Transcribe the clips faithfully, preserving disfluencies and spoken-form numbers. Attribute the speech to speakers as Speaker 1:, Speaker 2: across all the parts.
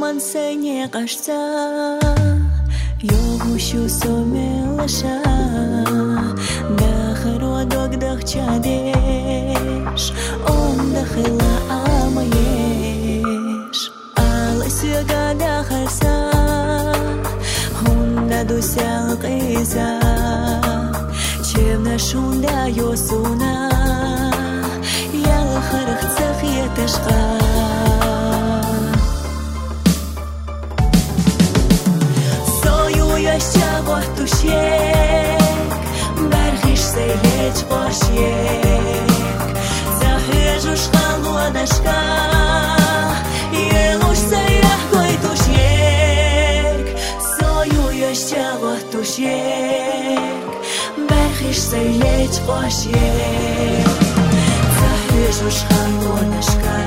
Speaker 1: man senie кажется, Йогущу сомелаша, Дахаро догдах чадеш, Он дахила амаеш, Ала сюга дахарса, Хунда дусял кайза, Чевна шунда йосуна, Яла харахцах еташка. Щавот тушек, бархиш сейлеч пошек, захежуш холодашка, елуш саях гой тушек, сою щавот тушек, бархиш сейлеч пошек, захежуш холодашка,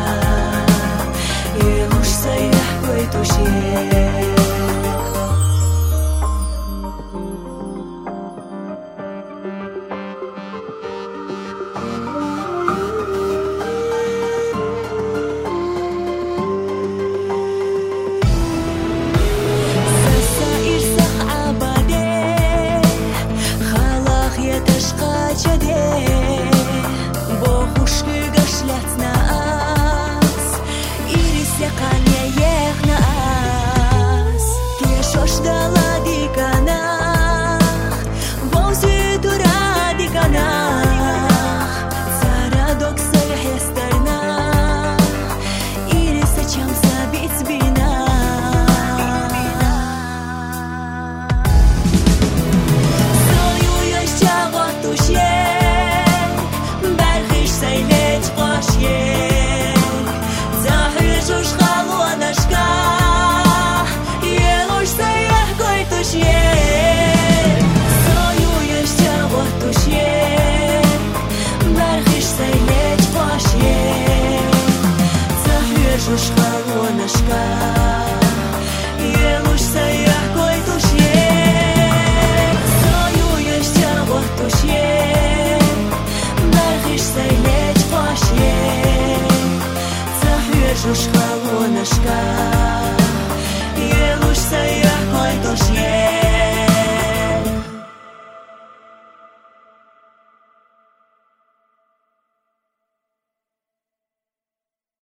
Speaker 1: елуш саях гой тушек. Жуж холодашка, елуш саях гой тушек, сою щавот тушек, бархиш сейлеч пошек, захежуш холодашка, елуш саях гой тушек.